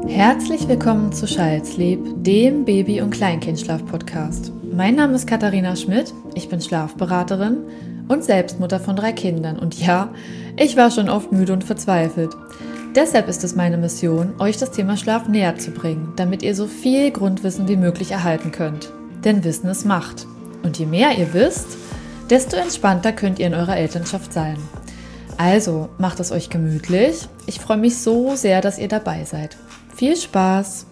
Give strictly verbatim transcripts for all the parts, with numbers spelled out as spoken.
Herzlich willkommen zu Child's-Sleep, dem Baby- und Kleinkindschlaf-Podcast. Mein Name ist Katharina Schmidt, ich bin Schlafberaterin und Selbstmutter von drei Kindern. Und ja, ich war schon oft müde und verzweifelt. Deshalb ist es meine Mission, euch das Thema Schlaf näher zu bringen, damit ihr so viel Grundwissen wie möglich erhalten könnt. Denn Wissen ist Macht. Und je mehr ihr wisst, desto entspannter könnt ihr in eurer Elternschaft sein. Also, macht es euch gemütlich. Ich freue mich so sehr, dass ihr dabei seid. Viel Spaß!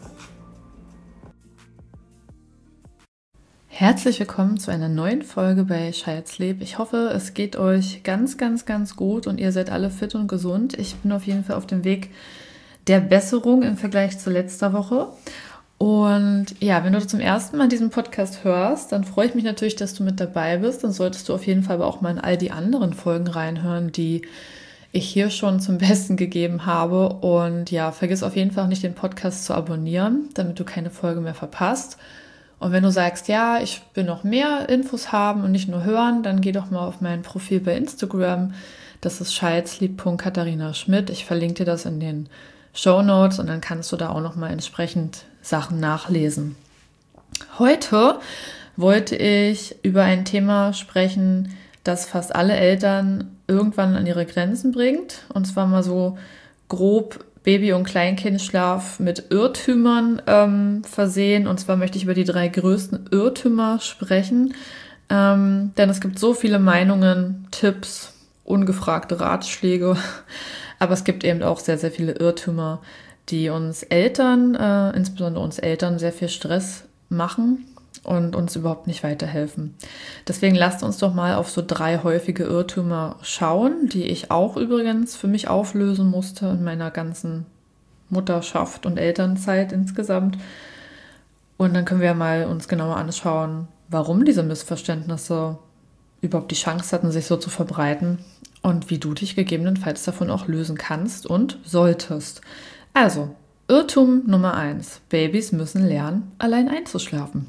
Herzlich willkommen zu einer neuen Folge bei Child's-Sleep. Ich hoffe, es geht euch ganz, ganz, ganz gut und ihr seid alle fit und gesund. Ich bin auf jeden Fall auf dem Weg der Besserung im Vergleich zu letzter Woche. Und ja, wenn du zum ersten Mal diesen Podcast hörst, dann freue ich mich natürlich, dass du mit dabei bist. Dann solltest du auf jeden Fall aber auch mal in all die anderen Folgen reinhören, die ich hier schon zum Besten gegeben habe. Und ja, vergiss auf jeden Fall auch nicht, den Podcast zu abonnieren, damit du keine Folge mehr verpasst. Und wenn du sagst, ja, ich will noch mehr Infos haben und nicht nur hören, dann geh doch mal auf mein Profil bei Instagram. Das ist childsleep punkt katharina schmidt. Ich verlinke dir das in den Shownotes und dann kannst du da auch noch mal entsprechend Sachen nachlesen. Heute wollte ich über ein Thema sprechen, das fast alle Eltern irgendwann an ihre Grenzen bringt. Und zwar mal so grob Baby- und Kleinkindschlaf mit Irrtümern ähm, versehen. Und zwar möchte ich über die drei größten Irrtümer sprechen. Ähm, denn es gibt so viele Meinungen, Tipps, ungefragte Ratschläge. Aber es gibt eben auch sehr, sehr viele Irrtümer, die uns Eltern, äh, insbesondere uns Eltern, sehr viel Stress machen und uns überhaupt nicht weiterhelfen. Deswegen lasst uns doch mal auf so drei häufige Irrtümer schauen, die ich auch übrigens für mich auflösen musste in meiner ganzen Mutterschaft und Elternzeit insgesamt. Und dann können wir mal uns genauer anschauen, warum diese Missverständnisse überhaupt die Chance hatten, sich so zu verbreiten und wie du dich gegebenenfalls davon auch lösen kannst und solltest. Also, Irrtum Nummer eins. Babys müssen lernen, allein einzuschlafen.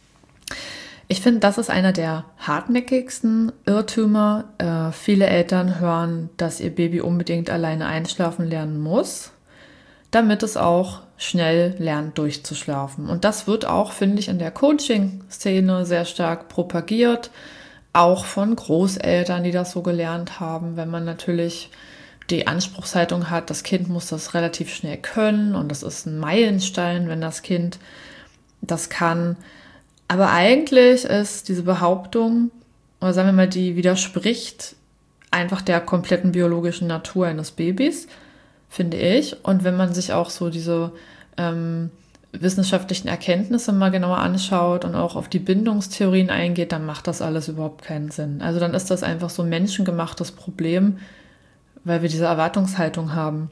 Ich finde, das ist einer der hartnäckigsten Irrtümer. Äh, viele Eltern hören, dass ihr Baby unbedingt alleine einschlafen lernen muss, damit es auch schnell lernt, durchzuschlafen. Und das wird auch, finde ich, in der Coaching-Szene sehr stark propagiert, auch von Großeltern, die das so gelernt haben, wenn man natürlich die Anspruchshaltung hat, das Kind muss das relativ schnell können und das ist ein Meilenstein, wenn das Kind das kann. Aber eigentlich ist diese Behauptung, oder sagen wir mal, die widerspricht einfach der kompletten biologischen Natur eines Babys, finde ich. Und wenn man sich auch so diese ähm, wissenschaftlichen Erkenntnisse mal genauer anschaut und auch auf die Bindungstheorien eingeht, dann macht das alles überhaupt keinen Sinn. Also dann ist das einfach so ein menschengemachtes Problem, weil wir diese Erwartungshaltung haben.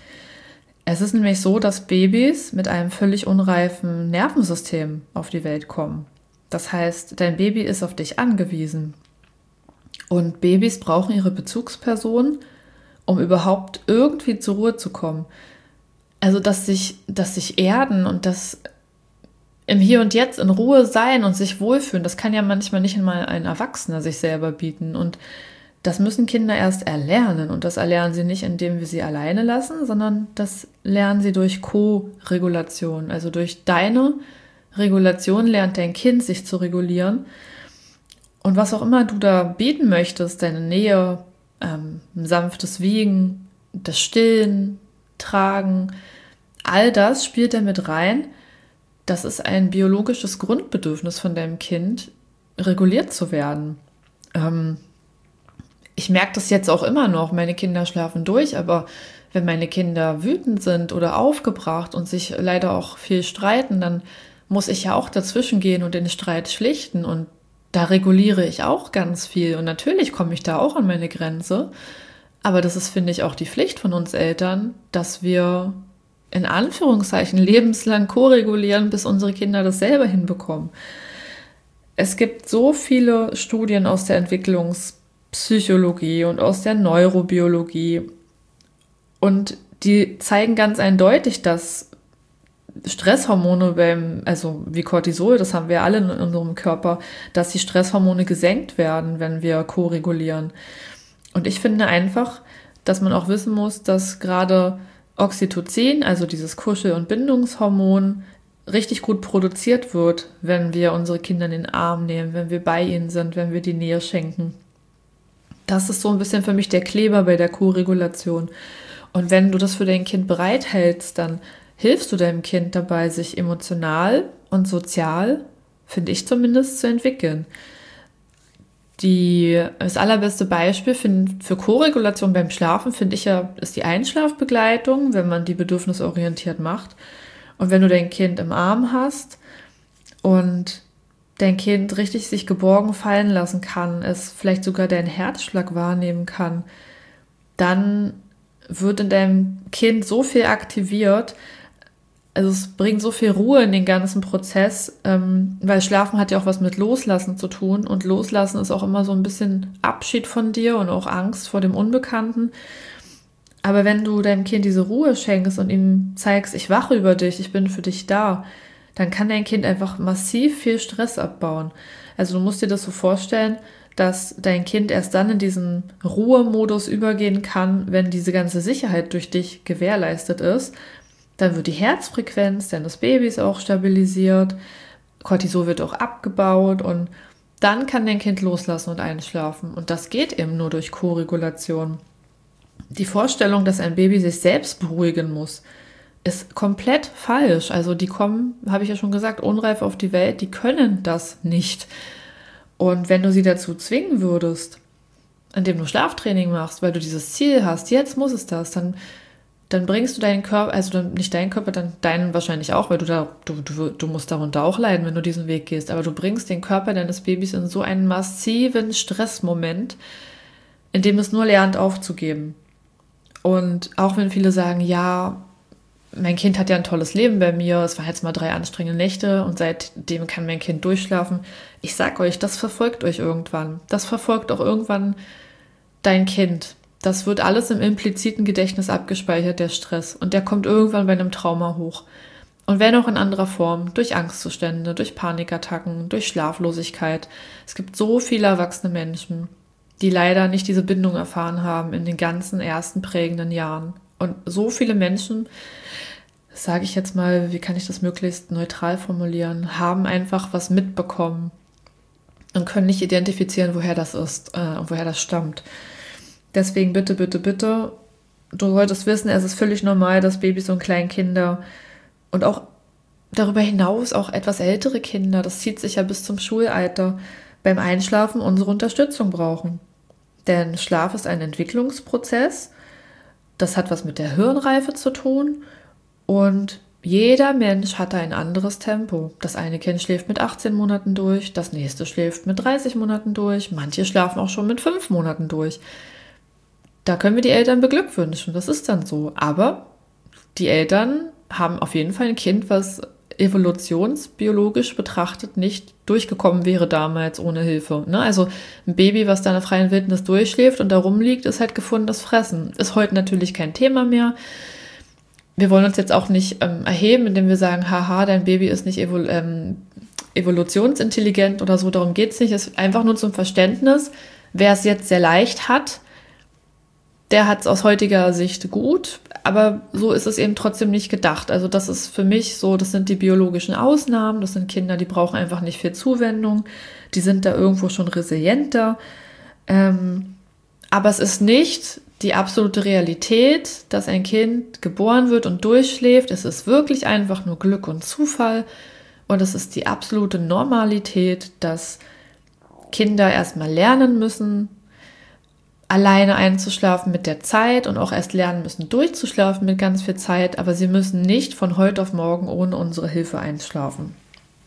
Es ist nämlich so, dass Babys mit einem völlig unreifen Nervensystem auf die Welt kommen. Das heißt, dein Baby ist auf dich angewiesen. Und Babys brauchen ihre Bezugsperson, um überhaupt irgendwie zur Ruhe zu kommen. Also, dass sich, dass sich erden und das im Hier und Jetzt in Ruhe sein und sich wohlfühlen, das kann ja manchmal nicht einmal ein Erwachsener sich selber bieten. Und das müssen Kinder erst erlernen. Und das erlernen sie nicht, indem wir sie alleine lassen, sondern das lernen sie durch Co-Regulation. Also durch deine Regulation lernt dein Kind, sich zu regulieren. Und was auch immer du da bieten möchtest, deine Nähe, ähm, ein sanftes Wiegen, das Stillen, Tragen, all das spielt da mit rein. Das ist ein biologisches Grundbedürfnis von deinem Kind, reguliert zu werden. Ähm, ich merke das jetzt auch immer noch, meine Kinder schlafen durch, aber wenn meine Kinder wütend sind oder aufgebracht und sich leider auch viel streiten, dann muss ich ja auch dazwischen gehen und den Streit schlichten und da reguliere ich auch ganz viel und natürlich komme ich da auch an meine Grenze, aber das ist, finde ich, auch die Pflicht von uns Eltern, dass wir in Anführungszeichen lebenslang ko-regulieren, bis unsere Kinder das selber hinbekommen. Es gibt so viele Studien aus der Entwicklungspsychologie und aus der Neurobiologie und die zeigen ganz eindeutig, dass Stresshormone beim, also wie Cortisol, das haben wir alle in unserem Körper, dass die Stresshormone gesenkt werden, wenn wir ko-regulieren. Und ich finde einfach, dass man auch wissen muss, dass gerade Oxytocin, also dieses Kuschel- und Bindungshormon, richtig gut produziert wird, wenn wir unsere Kinder in den Arm nehmen, wenn wir bei ihnen sind, wenn wir die Nähe schenken. Das ist so ein bisschen für mich der Kleber bei der Co-Regulation. Und wenn du das für dein Kind bereithältst, dann hilfst du deinem Kind dabei, sich emotional und sozial, finde ich zumindest, zu entwickeln. Die, das allerbeste Beispiel für, für Co-Regulation beim Schlafen, finde ich ja, ist die Einschlafbegleitung, wenn man die bedürfnisorientiert macht. Und wenn du dein Kind im Arm hast und dein Kind richtig sich geborgen fallen lassen kann, es vielleicht sogar deinen Herzschlag wahrnehmen kann, dann wird in deinem Kind so viel aktiviert, also es bringt so viel Ruhe in den ganzen Prozess, ähm, weil Schlafen hat ja auch was mit Loslassen zu tun und Loslassen ist auch immer so ein bisschen Abschied von dir und auch Angst vor dem Unbekannten. Aber wenn du deinem Kind diese Ruhe schenkst und ihm zeigst, ich wache über dich, ich bin für dich da, dann kann dein Kind einfach massiv viel Stress abbauen. Also du musst dir das so vorstellen, dass dein Kind erst dann in diesen Ruhemodus übergehen kann, wenn diese ganze Sicherheit durch dich gewährleistet ist. Dann wird die Herzfrequenz deines Babys auch stabilisiert, Cortisol wird auch abgebaut und dann kann dein Kind loslassen und einschlafen. Und das geht eben nur durch Co-Regulation. Die Vorstellung, dass ein Baby sich selbst beruhigen muss, ist komplett falsch. Also die kommen, habe ich ja schon gesagt, unreif auf die Welt, die können das nicht. Und wenn du sie dazu zwingen würdest, indem du Schlaftraining machst, weil du dieses Ziel hast, jetzt muss es das, dann, dann bringst du deinen Körper, also dann nicht deinen Körper, dann deinen wahrscheinlich auch, weil du da, du, du, du musst darunter auch leiden, wenn du diesen Weg gehst, aber du bringst den Körper deines Babys in so einen massiven Stressmoment, in dem es nur lernt aufzugeben. Und auch wenn viele sagen, ja, mein Kind hat ja ein tolles Leben bei mir, es waren jetzt mal drei anstrengende Nächte und seitdem kann mein Kind durchschlafen. Ich sag euch, das verfolgt euch irgendwann. Das verfolgt auch irgendwann dein Kind. Das wird alles im impliziten Gedächtnis abgespeichert, der Stress. Und der kommt irgendwann bei einem Trauma hoch. Und wenn auch in anderer Form, durch Angstzustände, durch Panikattacken, durch Schlaflosigkeit. Es gibt so viele erwachsene Menschen, die leider nicht diese Bindung erfahren haben in den ganzen ersten prägenden Jahren. Und so viele Menschen, sage ich jetzt mal, wie kann ich das möglichst neutral formulieren, haben einfach was mitbekommen und können nicht identifizieren, woher das ist äh, und woher das stammt. Deswegen bitte, bitte, bitte, du solltest wissen, es ist völlig normal, dass Babys und Kleinkinder und auch darüber hinaus auch etwas ältere Kinder, das zieht sich ja bis zum Schulalter, beim Einschlafen unsere Unterstützung brauchen. Denn Schlaf ist ein Entwicklungsprozess, das hat was mit der Hirnreife zu tun und jeder Mensch hat ein anderes Tempo. Das eine Kind schläft mit achtzehn Monaten durch, das nächste schläft mit dreißig Monaten durch, manche schlafen auch schon mit fünf Monaten durch. Da können wir die Eltern beglückwünschen, das ist dann so. Aber die Eltern haben auf jeden Fall ein Kind, was evolutionsbiologisch betrachtet nicht durchgekommen wäre damals ohne Hilfe. Ne? Also ein Baby, was da in der freien Wildnis durchschläft und da rumliegt, ist halt gefundenes Fressen. Ist heute natürlich kein Thema mehr. Wir wollen uns jetzt auch nicht ähm, erheben, indem wir sagen, haha, dein Baby ist nicht evol- ähm, evolutionsintelligent oder so, darum geht es nicht. Es ist einfach nur zum Verständnis, wer es jetzt sehr leicht hat, der hat es aus heutiger Sicht gut, aber so ist es eben trotzdem nicht gedacht. Also das ist für mich so, das sind die biologischen Ausnahmen, das sind Kinder, die brauchen einfach nicht viel Zuwendung, die sind da irgendwo schon resilienter. Ähm, aber es ist nicht die absolute Realität, dass ein Kind geboren wird und durchschläft. Es ist wirklich einfach nur Glück und Zufall und es ist die absolute Normalität, dass Kinder erstmal lernen müssen, alleine einzuschlafen mit der Zeit und auch erst lernen müssen, durchzuschlafen mit ganz viel Zeit, aber sie müssen nicht von heute auf morgen ohne unsere Hilfe einschlafen.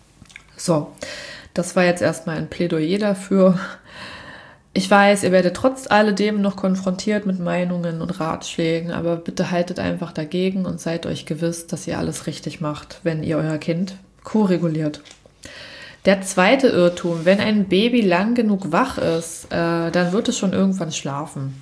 So, das war jetzt erstmal ein Plädoyer dafür. Ich weiß, ihr werdet trotz alledem noch konfrontiert mit Meinungen und Ratschlägen, aber bitte haltet einfach dagegen und seid euch gewiss, dass ihr alles richtig macht, wenn ihr euer Kind ko-reguliert. Der zweite Irrtum, wenn ein Baby lang genug wach ist, äh, dann wird es schon irgendwann schlafen.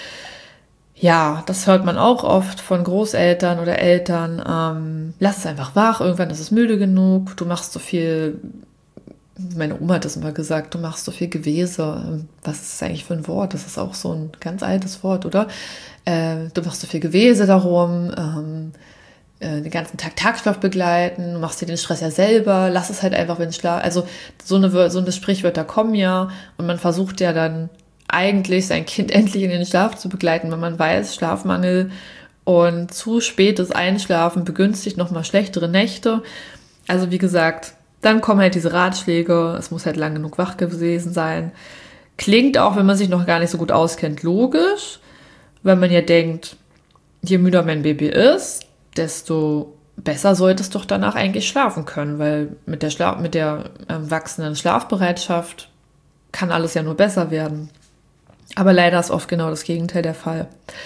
Ja, das hört man auch oft von Großeltern oder Eltern. Ähm, lass es einfach wach, irgendwann ist es müde genug, du machst so viel meine Oma hat das immer gesagt, du machst so viel Gewese. Was ist das eigentlich für ein Wort? Das ist auch so ein ganz altes Wort, oder? Äh, du machst so viel Gewese darum, ähm, äh, den ganzen Tag Tagschlaf begleiten, du machst dir den Stress ja selber, lass es halt einfach, wenn Schlaf, also so eine, so eine Sprichwörter kommen ja und man versucht ja dann eigentlich sein Kind endlich in den Schlaf zu begleiten, wenn man weiß, Schlafmangel und zu spätes Einschlafen begünstigt nochmal schlechtere Nächte. Also wie gesagt, dann kommen halt diese Ratschläge, es muss halt lang genug wach gewesen sein. Klingt auch, wenn man sich noch gar nicht so gut auskennt, logisch, weil man ja denkt, je müder mein Baby ist, desto besser sollte es doch danach eigentlich schlafen können, weil mit der, Schla- mit der ähm, wachsenden Schlafbereitschaft kann alles ja nur besser werden. Aber leider ist oft genau das Gegenteil der Fall.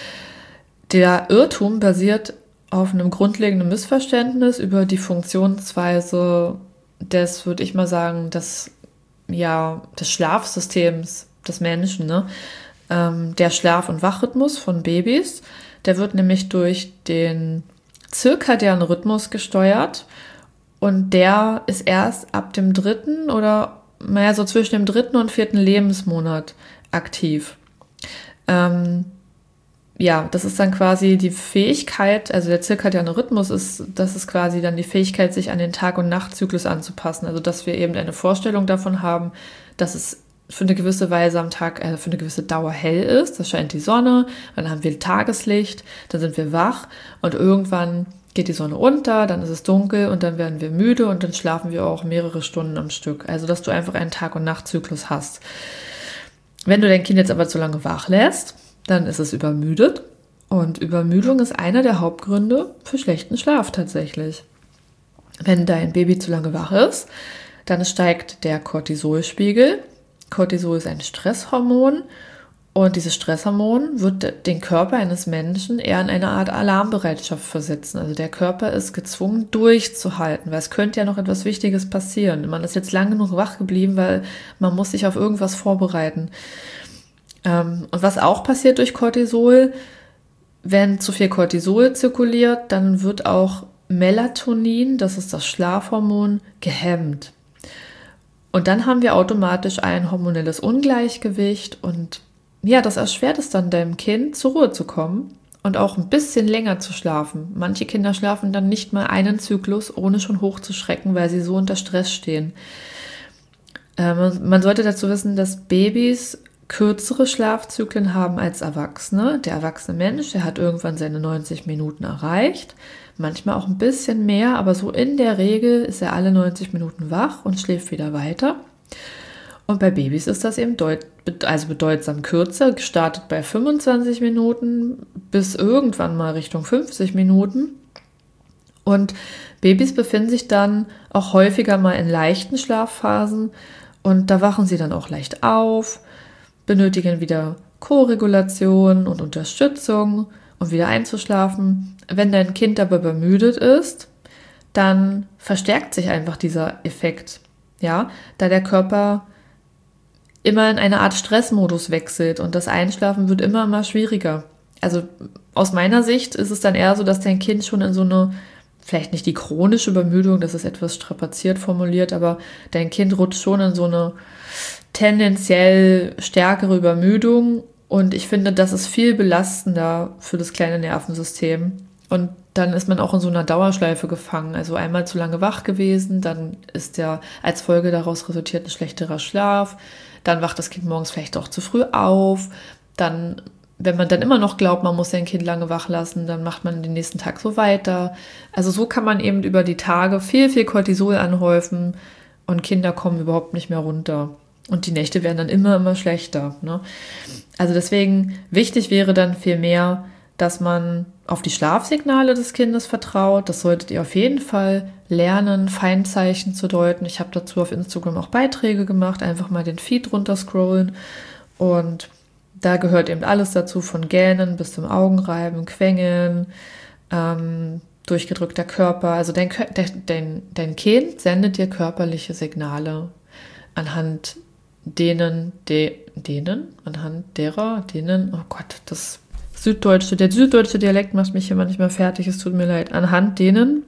Der Irrtum basiert auf einem grundlegenden Missverständnis über die Funktionsweise des, würde ich mal sagen, des, ja, des Schlafsystems des Menschen. Ne? Ähm, der Schlaf- und Wachrhythmus von Babys, der wird nämlich durch den zirkadianen Rhythmus gesteuert und der ist erst ab dem dritten oder naja, so zwischen dem dritten und vierten Lebensmonat aktiv. Ähm, ja, das ist dann quasi die Fähigkeit, also der zirkadiane Rhythmus ist, das ist quasi dann die Fähigkeit, sich an den Tag- und Nachtzyklus anzupassen. Also, dass wir eben eine Vorstellung davon haben, dass es für eine gewisse Weise am Tag, äh, für eine gewisse Dauer hell ist. Da scheint die Sonne, dann haben wir Tageslicht, dann sind wir wach und irgendwann geht die Sonne unter, dann ist es dunkel und dann werden wir müde und dann schlafen wir auch mehrere Stunden am Stück. Also, dass du einfach einen Tag- und Nachtzyklus hast. Wenn du dein Kind jetzt aber zu lange wach lässt, dann ist es übermüdet. Und Übermüdung ist einer der Hauptgründe für schlechten Schlaf tatsächlich. Wenn dein Baby zu lange wach ist, dann steigt der Cortisolspiegel. Cortisol ist ein Stresshormon und dieses Stresshormon wird den Körper eines Menschen eher in eine Art Alarmbereitschaft versetzen. Also der Körper ist gezwungen durchzuhalten, weil es könnte ja noch etwas Wichtiges passieren. Man ist jetzt lang genug wach geblieben, weil man muss sich auf irgendwas vorbereiten. Und was auch passiert durch Cortisol, wenn zu viel Cortisol zirkuliert, dann wird auch Melatonin, das ist das Schlafhormon, gehemmt. Und dann haben wir automatisch ein hormonelles Ungleichgewicht und ja, das erschwert es dann deinem Kind, zur Ruhe zu kommen und auch ein bisschen länger zu schlafen. Manche Kinder schlafen dann nicht mal einen Zyklus, ohne schon hochzuschrecken, weil sie so unter Stress stehen. Ähm, man sollte dazu wissen, dass Babys kürzere Schlafzyklen haben als Erwachsene. Der erwachsene Mensch, der hat irgendwann seine neunzig Minuten erreicht, manchmal auch ein bisschen mehr, aber so in der Regel ist er alle neunzig Minuten wach und schläft wieder weiter. Und bei Babys ist das eben deut- also bedeutsam kürzer, gestartet bei fünfundzwanzig Minuten bis irgendwann mal Richtung fünfzig Minuten. Und Babys befinden sich dann auch häufiger mal in leichten Schlafphasen und da wachen sie dann auch leicht auf, benötigen wieder Koregulation und Unterstützung, um wieder einzuschlafen. Wenn dein Kind aber übermüdet ist, dann verstärkt sich einfach dieser Effekt, ja, da der Körper immer in eine Art Stressmodus wechselt und das Einschlafen wird immer immer schwieriger. Also aus meiner Sicht ist es dann eher so, dass dein Kind schon in so eine, vielleicht nicht die chronische Übermüdung, das ist etwas strapaziert formuliert, aber dein Kind rutscht schon in so eine tendenziell stärkere Übermüdung und ich finde, das ist viel belastender für das kleine Nervensystem und dann ist man auch in so einer Dauerschleife gefangen, also einmal zu lange wach gewesen, dann ist der als Folge daraus resultiert ein schlechterer Schlaf, dann wacht das Kind morgens vielleicht auch zu früh auf, dann, wenn man dann immer noch glaubt, man muss sein Kind lange wach lassen, dann macht man den nächsten Tag so weiter. Also so kann man eben über die Tage viel, viel Cortisol anhäufen und Kinder kommen überhaupt nicht mehr runter. Und die Nächte werden dann immer, immer schlechter. Ne? Also deswegen wichtig wäre dann viel mehr, dass man auf die Schlafsignale des Kindes vertraut. Das solltet ihr auf jeden Fall lernen, Feinzeichen zu deuten. Ich habe dazu auf Instagram auch Beiträge gemacht, einfach mal den Feed runterscrollen. Und da gehört eben alles dazu, von Gähnen bis zum Augenreiben, Quengeln, ähm, durchgedrückter Körper. Also dein, dein, dein Kind sendet dir körperliche Signale anhand denen, de, denen, anhand derer, denen, oh Gott, das Süddeutsche, der süddeutsche Dialekt macht mich hier manchmal fertig, es tut mir leid, anhand denen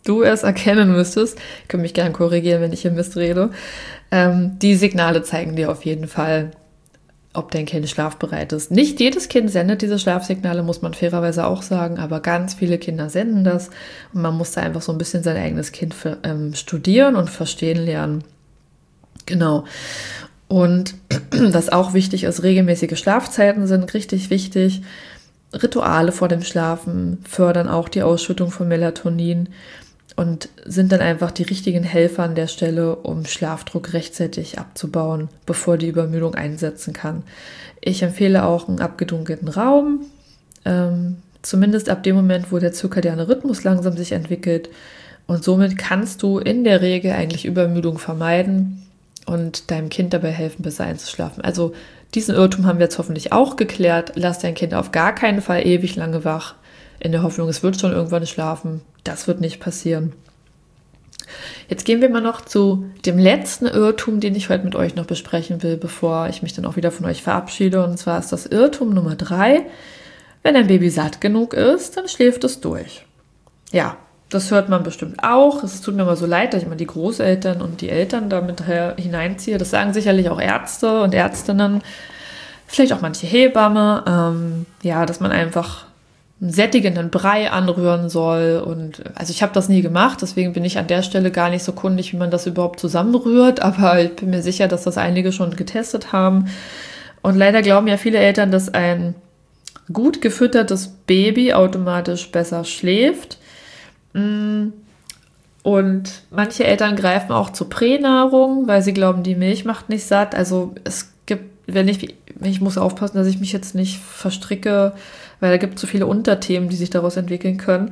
du es erkennen müsstest, ich kann mich gerne korrigieren, wenn ich hier Mist rede, ähm, die Signale zeigen dir auf jeden Fall, ob dein Kind schlafbereit ist. Nicht jedes Kind sendet diese Schlafsignale, muss man fairerweise auch sagen, aber ganz viele Kinder senden das und man muss da einfach so ein bisschen sein eigenes Kind für, ähm, studieren und verstehen lernen. Genau. Und was auch wichtig ist, regelmäßige Schlafzeiten sind richtig wichtig. Rituale vor dem Schlafen fördern auch die Ausschüttung von Melatonin und sind dann einfach die richtigen Helfer an der Stelle, um Schlafdruck rechtzeitig abzubauen, bevor die Übermüdung einsetzen kann. Ich empfehle auch einen abgedunkelten Raum, ähm, zumindest ab dem Moment, wo der zirkadiane Rhythmus langsam sich entwickelt. Und somit kannst du in der Regel eigentlich Übermüdung vermeiden und deinem Kind dabei helfen, besser einzuschlafen. Also diesen Irrtum haben wir jetzt hoffentlich auch geklärt. Lass dein Kind auf gar keinen Fall ewig lange wach, in der Hoffnung, es wird schon irgendwann schlafen. Das wird nicht passieren. Jetzt gehen wir mal noch zu dem letzten Irrtum, den ich heute mit euch noch besprechen will, bevor ich mich dann auch wieder von euch verabschiede. Und zwar ist das Irrtum Nummer drei. Wenn ein Baby satt genug ist, dann schläft es durch. Ja, das hört man bestimmt auch. Es tut mir immer so leid, dass ich immer die Großeltern und die Eltern damit hineinziehe. Das sagen sicherlich auch Ärzte und Ärztinnen, vielleicht auch manche Hebamme. Ähm, ja, dass man einfach einen sättigenden Brei anrühren soll. Und also ich habe das nie gemacht, deswegen bin ich an der Stelle gar nicht so kundig, wie man das überhaupt zusammenrührt. Aber ich bin mir sicher, dass das einige schon getestet haben. Und leider glauben ja viele Eltern, dass ein gut gefüttertes Baby automatisch besser schläft. Und manche Eltern greifen auch zur Pränahrung, weil sie glauben, die Milch macht nicht satt. Also es gibt, wenn ich, ich muss aufpassen, dass ich mich jetzt nicht verstricke, weil da gibt es so viele Unterthemen, die sich daraus entwickeln können.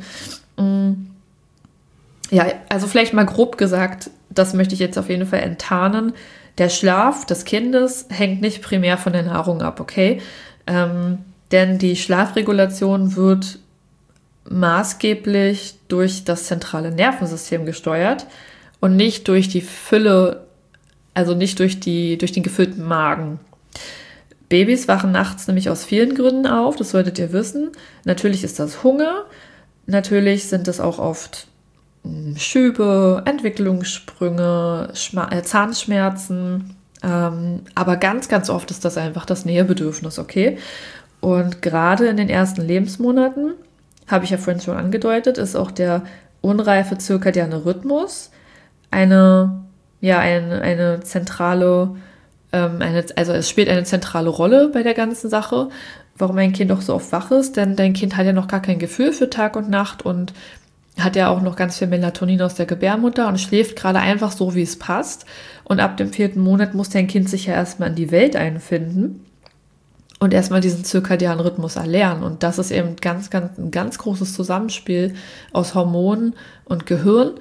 Ja, also vielleicht mal grob gesagt, das möchte ich jetzt auf jeden Fall enttarnen. Der Schlaf des Kindes hängt nicht primär von der Nahrung ab, okay? Ähm, denn die Schlafregulation wird maßgeblich durch das zentrale Nervensystem gesteuert und nicht durch die Fülle, also nicht durch die, durch den gefüllten Magen. Babys wachen nachts nämlich aus vielen Gründen auf, das solltet ihr wissen. Natürlich ist das Hunger, natürlich sind es auch oft Schübe, Entwicklungssprünge, Schma- äh, Zahnschmerzen, ähm, aber ganz, ganz oft ist das einfach das Nähebedürfnis, okay? Und gerade in den ersten Lebensmonaten, habe ich ja vorhin schon angedeutet, ist auch der unreife zirkadiane Rhythmus eine, ja, eine, eine zentrale, ähm, eine, also es spielt eine zentrale Rolle bei der ganzen Sache, warum ein Kind auch so oft wach ist, denn dein Kind hat ja noch gar kein Gefühl für Tag und Nacht und hat ja auch noch ganz viel Melatonin aus der Gebärmutter und schläft gerade einfach so, wie es passt. Und ab dem vierten Monat muss dein Kind sich ja erstmal in die Welt einfinden und erstmal diesen zirkadianen Rhythmus erlernen. Und das ist eben ganz, ganz, ein ganz großes Zusammenspiel aus Hormonen und Gehirn.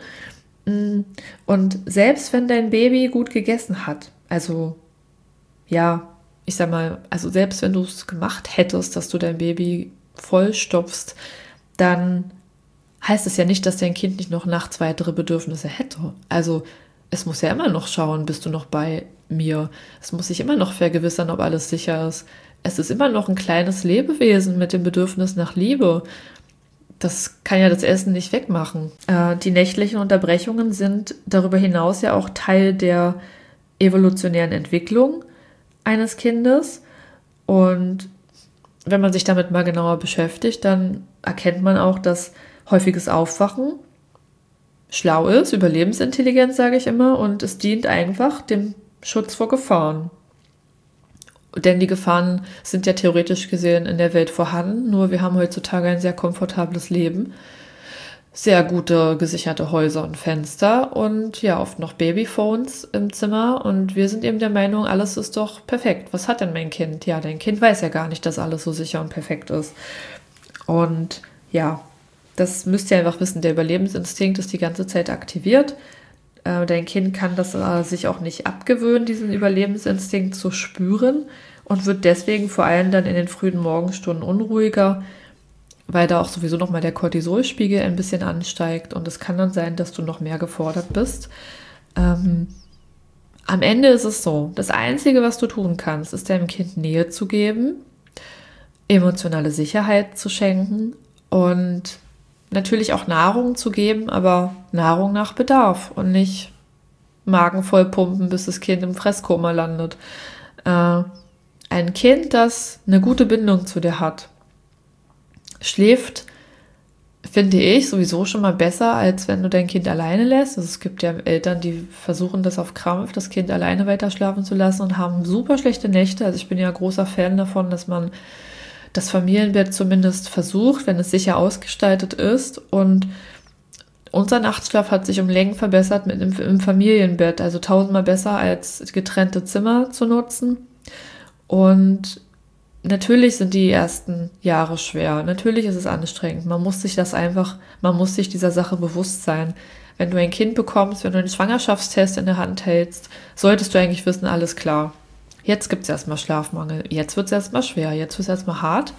Und selbst wenn dein Baby gut gegessen hat, also ja, ich sag mal, also selbst wenn du es gemacht hättest, dass du dein Baby vollstopfst, dann heißt es ja nicht, dass dein Kind nicht noch nachts weitere Bedürfnisse hätte. Also es muss ja immer noch schauen, bist du noch bei mir? Es muss sich immer noch vergewissern, ob alles sicher ist. Es ist immer noch ein kleines Lebewesen mit dem Bedürfnis nach Liebe. Das kann ja das Essen nicht wegmachen. Äh, die nächtlichen Unterbrechungen sind darüber hinaus ja auch Teil der evolutionären Entwicklung eines Kindes. Und wenn man sich damit mal genauer beschäftigt, dann erkennt man auch, dass häufiges Aufwachen schlau ist, Überlebensintelligenz, sage ich immer, und es dient einfach dem Schutz vor Gefahren. Denn die Gefahren sind ja theoretisch gesehen in der Welt vorhanden, nur wir haben heutzutage ein sehr komfortables Leben, sehr gute gesicherte Häuser und Fenster und ja, oft noch Babyphones im Zimmer und wir sind eben der Meinung, alles ist doch perfekt. Was hat denn mein Kind? Ja, dein Kind weiß ja gar nicht, dass alles so sicher und perfekt ist. Und ja, das müsst ihr einfach wissen, der Überlebensinstinkt ist die ganze Zeit aktiviert. Äh, dein Kind kann das äh, sich auch nicht abgewöhnen, diesen Überlebensinstinkt zu spüren und wird deswegen vor allem dann in den frühen Morgenstunden unruhiger, weil da auch sowieso nochmal der Cortisolspiegel ein bisschen ansteigt und es kann dann sein, dass du noch mehr gefordert bist. Ähm, am Ende ist es so, das Einzige, was du tun kannst, ist deinem Kind Nähe zu geben, emotionale Sicherheit zu schenken und natürlich auch Nahrung zu geben, aber Nahrung nach Bedarf und nicht Magen voll pumpen, bis das Kind im Fresskoma landet. Äh, ein Kind, das eine gute Bindung zu dir hat, schläft, finde ich, sowieso schon mal besser, als wenn du dein Kind alleine lässt. Also es gibt ja Eltern, die versuchen das auf Krampf, das Kind alleine weiter schlafen zu lassen und haben super schlechte Nächte. Also ich bin ja großer Fan davon, dass man das Familienbett zumindest versucht, wenn es sicher ausgestaltet ist. Und unser Nachtschlaf hat sich um Längen verbessert mit im, im Familienbett, also tausendmal besser als getrennte Zimmer zu nutzen. Und natürlich sind die ersten Jahre schwer. Natürlich ist es anstrengend. Man muss sich das einfach, man muss sich dieser Sache bewusst sein. Wenn du ein Kind bekommst, wenn du einen Schwangerschaftstest in der Hand hältst, solltest du eigentlich wissen, alles klar. Jetzt gibt es erstmal Schlafmangel. Jetzt wird es erstmal schwer. Jetzt wird es erstmal hart.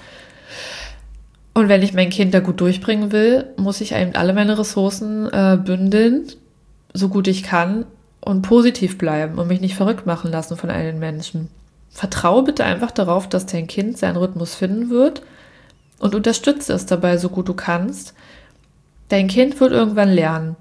Und wenn ich mein Kind da gut durchbringen will, muss ich eben alle meine Ressourcen äh, bündeln, so gut ich kann, und positiv bleiben und mich nicht verrückt machen lassen von allen Menschen. Vertraue bitte einfach darauf, dass dein Kind seinen Rhythmus finden wird und unterstütze es dabei, so gut du kannst. Dein Kind wird irgendwann lernen,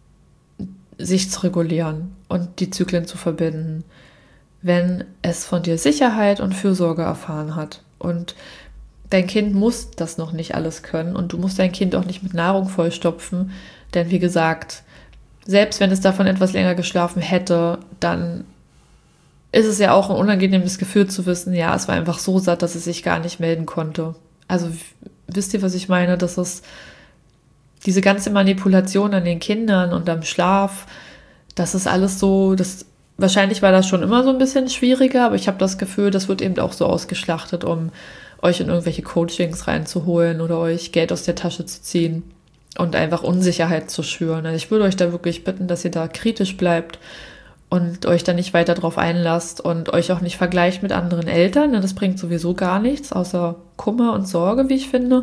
sich zu regulieren und die Zyklen zu verbinden, wenn es von dir Sicherheit und Fürsorge erfahren hat. Und dein Kind muss das noch nicht alles können und du musst dein Kind auch nicht mit Nahrung vollstopfen, denn wie gesagt, selbst wenn es davon etwas länger geschlafen hätte, dann ist es ja auch ein unangenehmes Gefühl zu wissen, ja, es war einfach so satt, dass es sich gar nicht melden konnte. Also wisst ihr, was ich meine? Dass es diese ganze Manipulation an den Kindern und am Schlaf, das ist alles so, das wahrscheinlich war das schon immer so ein bisschen schwieriger, aber ich habe das Gefühl, das wird eben auch so ausgeschlachtet, um euch in irgendwelche Coachings reinzuholen oder euch Geld aus der Tasche zu ziehen und einfach Unsicherheit zu schüren. Also ich würde euch da wirklich bitten, dass ihr da kritisch bleibt und euch da nicht weiter drauf einlasst und euch auch nicht vergleicht mit anderen Eltern, denn das bringt sowieso gar nichts, außer Kummer und Sorge, wie ich finde.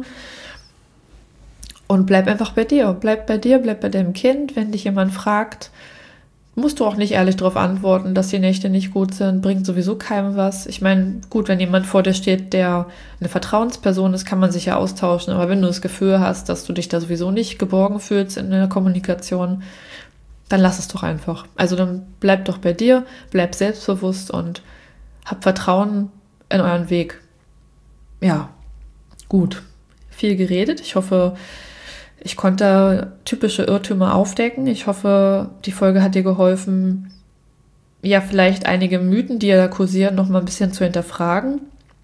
Und bleib einfach bei dir, bleib bei dir, bleib bei deinem Kind. Wenn dich jemand fragt, musst du auch nicht ehrlich darauf antworten, dass die Nächte nicht gut sind, bringt sowieso keinem was. Ich meine, gut, wenn jemand vor dir steht, der eine Vertrauensperson ist, kann man sich ja austauschen, aber wenn du das Gefühl hast, dass du dich da sowieso nicht geborgen fühlst in der Kommunikation, dann lass es doch einfach. Also dann bleib doch bei dir, bleib selbstbewusst und hab Vertrauen in euren Weg. Ja, gut. Viel geredet. Ich hoffe, ich konnte typische Irrtümer aufdecken. Ich hoffe, die Folge hat dir geholfen, ja, vielleicht einige Mythen, die ja da kursieren, noch mal ein bisschen zu hinterfragen.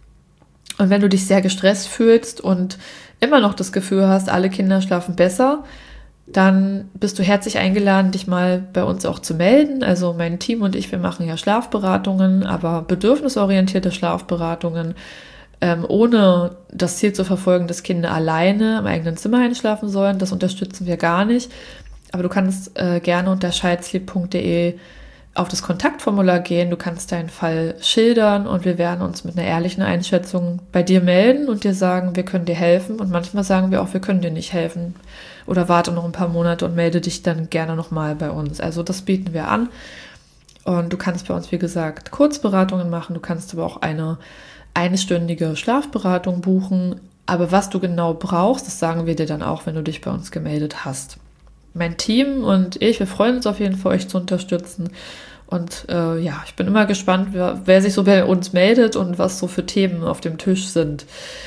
Und wenn du dich sehr gestresst fühlst und immer noch das Gefühl hast, alle Kinder schlafen besser, dann bist du herzlich eingeladen, dich mal bei uns auch zu melden. Also mein Team und ich, wir machen ja Schlafberatungen, aber bedürfnisorientierte Schlafberatungen, ähm, ohne das Ziel zu verfolgen, dass Kinder alleine im eigenen Zimmer einschlafen sollen. Das unterstützen wir gar nicht. Aber du kannst äh, gerne unter child-sleep punkt de auf das Kontaktformular gehen. Du kannst deinen Fall schildern und wir werden uns mit einer ehrlichen Einschätzung bei dir melden und dir sagen, wir können dir helfen. Und manchmal sagen wir auch, wir können dir nicht helfen. Oder warte noch ein paar Monate und melde dich dann gerne nochmal bei uns. Also das bieten wir an. Und du kannst bei uns, wie gesagt, Kurzberatungen machen. Du kannst aber auch eine einstündige Schlafberatung buchen. Aber was du genau brauchst, das sagen wir dir dann auch, wenn du dich bei uns gemeldet hast. Mein Team und ich, wir freuen uns auf jeden Fall, euch zu unterstützen. Und äh, ja, ich bin immer gespannt, wer, wer sich so bei uns meldet und was so für Themen auf dem Tisch sind.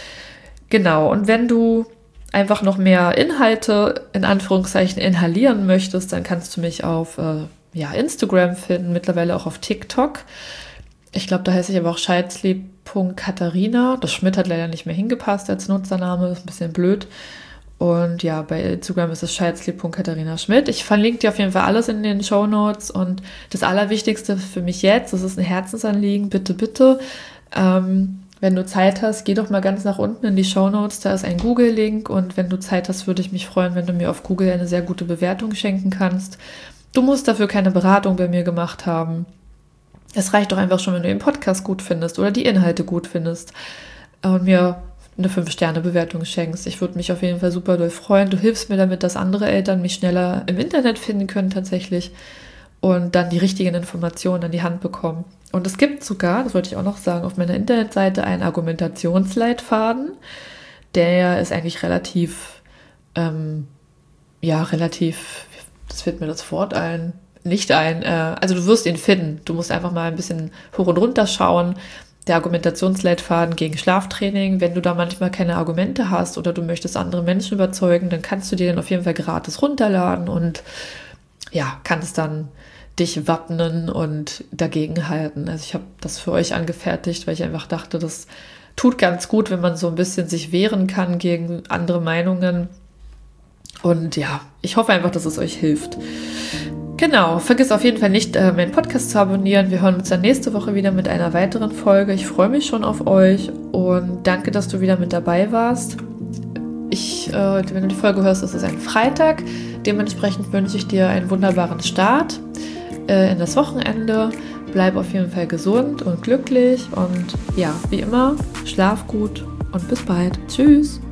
Genau, und wenn du einfach noch mehr Inhalte, in Anführungszeichen, inhalieren möchtest, dann kannst du mich auf äh, ja, Instagram finden, mittlerweile auch auf TikTok. Ich glaube, da heiße ich aber auch child-sleep punkt katharina. Das Schmidt hat leider nicht mehr hingepasst als Nutzername, ist ein bisschen blöd. Und ja, bei Instagram ist es child-sleep punkt katharina schmidt. Ich verlinke dir auf jeden Fall alles in den Shownotes. Und das Allerwichtigste für mich jetzt, das ist ein Herzensanliegen, bitte, bitte, ähm, wenn du Zeit hast, geh doch mal ganz nach unten in die Shownotes, da ist ein Google-Link und wenn du Zeit hast, würde ich mich freuen, wenn du mir auf Google eine sehr gute Bewertung schenken kannst. Du musst dafür keine Beratung bei mir gemacht haben. Es reicht doch einfach schon, wenn du den Podcast gut findest oder die Inhalte gut findest und mir eine fünf Sterne Bewertung schenkst. Ich würde mich auf jeden Fall super doll freuen. Du hilfst mir damit, dass andere Eltern mich schneller im Internet finden können tatsächlich und dann die richtigen Informationen an die Hand bekommen. Und es gibt sogar, das wollte ich auch noch sagen, auf meiner Internetseite einen Argumentationsleitfaden. Der ist eigentlich relativ ähm, ja, relativ, das fällt mir das Wort ein, nicht ein, äh, also du wirst ihn finden. Du musst einfach mal ein bisschen hoch und runter schauen. Der Argumentationsleitfaden gegen Schlaftraining, wenn du da manchmal keine Argumente hast oder du möchtest andere Menschen überzeugen, dann kannst du dir den auf jeden Fall gratis runterladen und ja, kannst dann dich wappnen und dagegen halten. Also ich habe das für euch angefertigt, weil ich einfach dachte, das tut ganz gut, wenn man so ein bisschen sich wehren kann gegen andere Meinungen. Und ja, ich hoffe einfach, dass es euch hilft. Genau, vergiss auf jeden Fall nicht, äh, meinen Podcast zu abonnieren. Wir hören uns dann nächste Woche wieder mit einer weiteren Folge. Ich freue mich schon auf euch und danke, dass du wieder mit dabei warst. Ich, äh, wenn du die Folge hörst, ist es ein Freitag. Dementsprechend wünsche ich dir einen wunderbaren Start äh, in das Wochenende. Bleib auf jeden Fall gesund und glücklich und ja, wie immer, schlaf gut und bis bald. Tschüss!